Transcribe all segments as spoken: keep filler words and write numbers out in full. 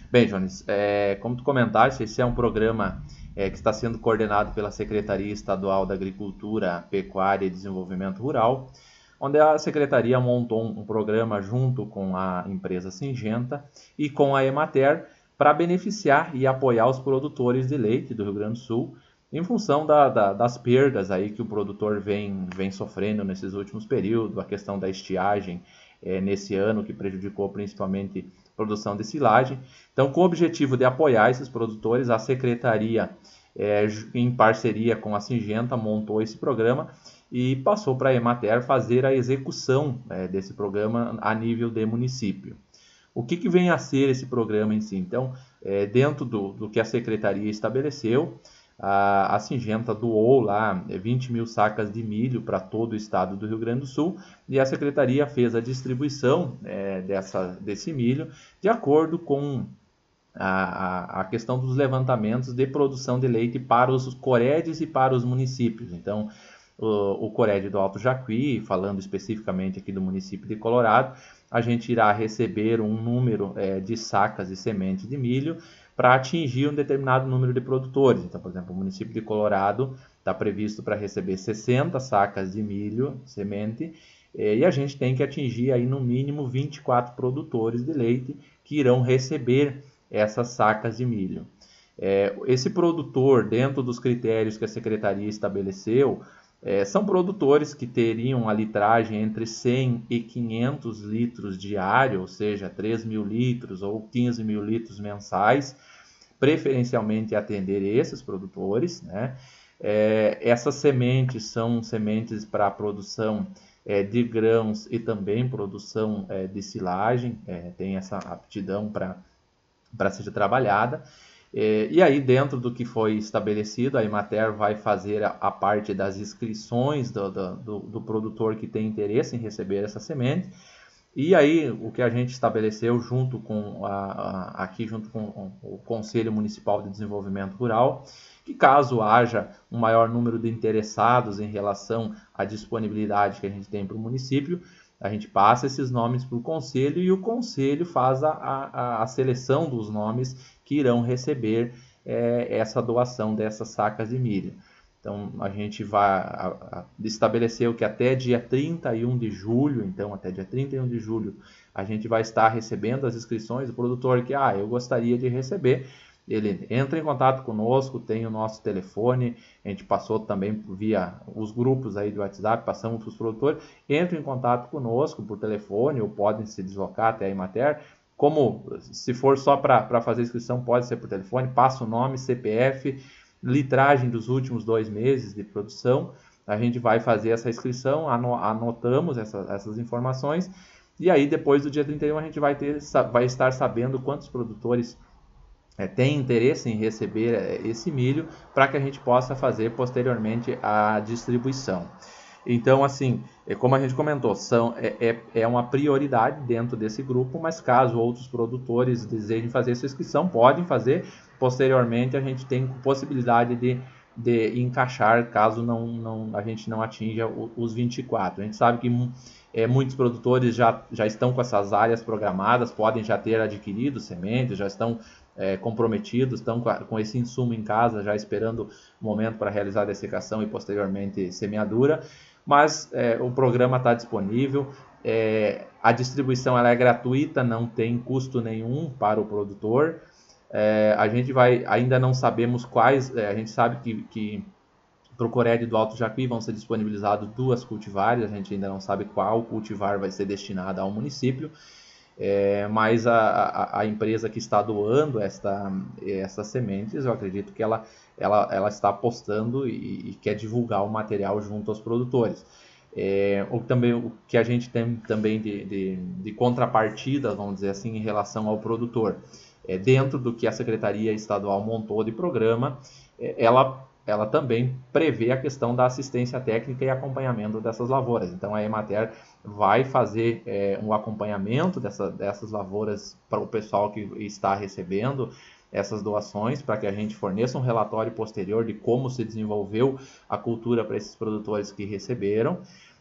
Bem, Jones, é, como tu comentaste, esse é um programa é, que está sendo coordenado pela Secretaria Estadual da Agricultura, Pecuária e Desenvolvimento Rural, onde a Secretaria montou um, um programa junto com a empresa Syngenta e com a Emater para beneficiar e apoiar os produtores de leite do Rio Grande do Sul em função da, da, das perdas aí que o produtor vem, vem sofrendo nesses últimos períodos, a questão da estiagem é, nesse ano que prejudicou principalmente a produção de silagem. Então, com o objetivo de apoiar esses produtores, a Secretaria, é, em parceria com a Syngenta, montou esse programa e passou para a Emater fazer a execução é, desse programa a nível de município. O que, que vem a ser esse programa em si? Então, é, dentro do, do que a Secretaria estabeleceu, a, a Syngenta doou lá vinte mil sacas de milho para todo o estado do Rio Grande do Sul e a Secretaria fez a distribuição é, dessa, desse milho de acordo com a, a, a questão dos levantamentos de produção de leite para os coredes e para os municípios. Então, o, o Cored do Alto Jacuí, falando especificamente aqui do município de Colorado, a gente irá receber um número é, de sacas e sementes de milho para atingir um determinado número de produtores. Então, por exemplo, o município de Colorado está previsto para receber sessenta sacas de milho, semente, e a gente tem que atingir aí no mínimo vinte e quatro produtores de leite que irão receber essas sacas de milho. É, esse produtor, dentro dos critérios que a Secretaria estabeleceu, é, são produtores que teriam a litragem entre cem e quinhentos litros diário, ou seja, três mil litros ou quinze mil litros mensais, preferencialmente atender esses produtores, né? É, essas sementes são sementes para a produção é, de grãos e também produção é, de silagem, é, tem essa aptidão para para ser trabalhada. E aí, dentro do que foi estabelecido, a Emater vai fazer a, a parte das inscrições do, do, do produtor que tem interesse em receber essa semente. E aí, o que a gente estabeleceu junto com a, a, aqui junto com o Conselho Municipal de Desenvolvimento Rural, que caso haja um maior número de interessados em relação à disponibilidade que a gente tem para o município, a gente passa esses nomes para o Conselho e o Conselho faz a, a, a seleção dos nomes que irão receber é, essa doação dessas sacas de milho. Então, a gente vai a, a, estabeleceu que até dia trinta e um de julho, então até dia trinta e um de julho, a gente vai estar recebendo as inscrições. O produtor que, ah, eu gostaria de receber, ele entra em contato conosco, tem o nosso telefone, a gente passou também via os grupos aí do WhatsApp, passamos para os produtores, entra em contato conosco por telefone ou podem se deslocar até a Emater. Como se for só para fazer inscrição, pode ser por telefone, passa o nome, C P F, litragem dos últimos dois meses de produção, a gente vai fazer essa inscrição, anotamos essa, essas informações e aí depois do dia trinta e um a gente vai, ter, vai estar sabendo quantos produtores é, têm interesse em receber é, esse milho para que a gente possa fazer posteriormente a distribuição. Então, assim, como a gente comentou, são, é, é, é uma prioridade dentro desse grupo, mas caso outros produtores desejem fazer essa inscrição, podem fazer. Posteriormente, a gente tem possibilidade de, de encaixar caso não, não, a gente não atinja os vinte e quatro. A gente sabe que é, muitos produtores já, já estão com essas áreas programadas, podem já ter adquirido sementes, já estão é, comprometidos, estão com, a, com esse insumo em casa, já esperando o momento para realizar a dessecação e posteriormente semeadura. Mas é, o programa está disponível, é, a distribuição ela é gratuita, não tem custo nenhum para o produtor. É, a gente vai, ainda não sabemos quais, é, a gente sabe que, que para o Cored do Alto Jacuí vão ser disponibilizadas duas cultivares, a gente ainda não sabe qual cultivar vai ser destinada ao município, é, mas a, a, a empresa que está doando esta, essas sementes, eu acredito que ela, ela, ela está apostando e, e quer divulgar o material junto aos produtores. É, o, também, o que a gente tem também de, de, de contrapartida, vamos dizer assim, em relação ao produtor. É, dentro do que a Secretaria Estadual montou de programa, é, ela, ela também prevê a questão da assistência técnica e acompanhamento dessas lavouras. Então, a Emater vai fazer é, um acompanhamento dessa, dessas lavouras para o pessoal que está recebendo essas doações, para que a gente forneça um relatório posterior de como se desenvolveu a cultura para esses produtores que receberam.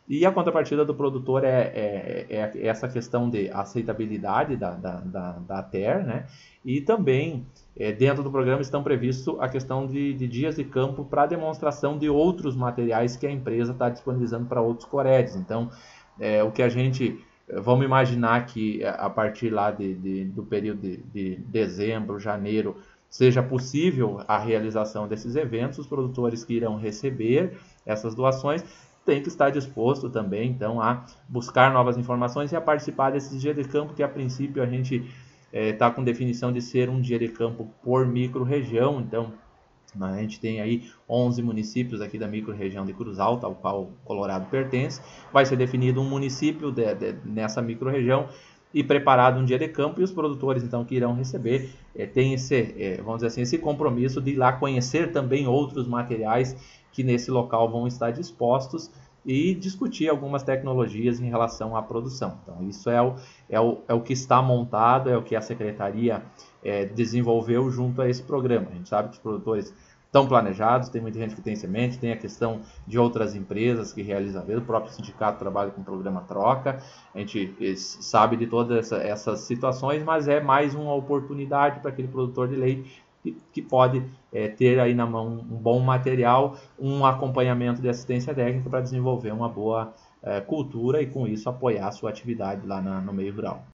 E a contrapartida do produtor é, é, é essa questão de aceitabilidade da, da, da, da T E R, né? E também, é, dentro do programa, estão previstos a questão de, de dias de campo para demonstração de outros materiais que a empresa está disponibilizando para outros corédios. Então, é, o que a gente... Vamos imaginar que a partir lá de, de, do período de, de dezembro, janeiro, seja possível a realização desses eventos. Os produtores que irão receber essas doações tem que estar disposto também, então, a buscar novas informações e a participar desses dias de campo, que a princípio a gente está é, com definição de ser um dia de campo por micro-região. Então, a gente tem aí onze municípios aqui da micro-região de Cruz Alta, ao qual o Colorado pertence. Vai ser definido um município de, de, nessa micro-região e preparado um dia de campo, e os produtores então que irão receber é, tem esse, é, vamos dizer assim, esse compromisso de ir lá conhecer também outros materiais que nesse local vão estar dispostos e discutir algumas tecnologias em relação à produção. Então, isso é o, é o, é o que está montado, é o que a Secretaria é, desenvolveu junto a esse programa. A gente sabe que os produtores estão planejados, tem muita gente que tem semente, tem a questão de outras empresas que realizam a venda, o próprio sindicato trabalha com o programa Troca, a gente sabe de todas essa, essas situações, mas é mais uma oportunidade para aquele produtor de leite que, que pode é, ter aí na mão um bom material, um acompanhamento de assistência técnica para desenvolver uma boa é, cultura e com isso apoiar a sua atividade lá na, no meio rural.